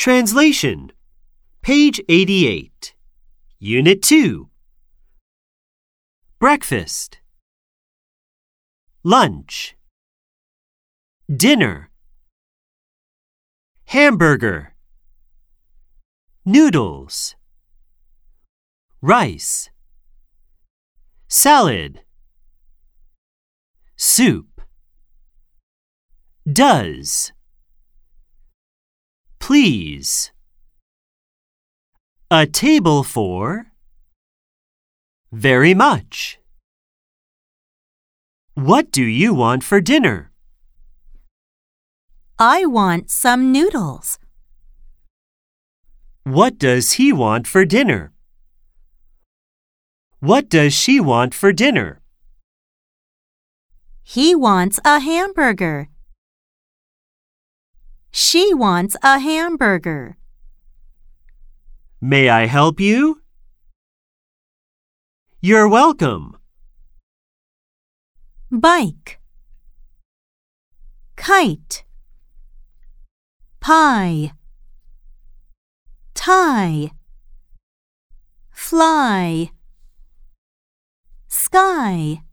Translation. Page 88. Unit 2. Breakfast. Lunch. Dinner. Hamburger. Noodles. Rice. Salad. Soup. Does. Please. A table for. Very much. What do you want for dinner? I want some noodles. What does he want for dinner? What does she want for dinner? He wants a hamburger. She wants a hamburger. May I help you? You're welcome. Bike. Kite. Pie. Tie. Fly. Sky.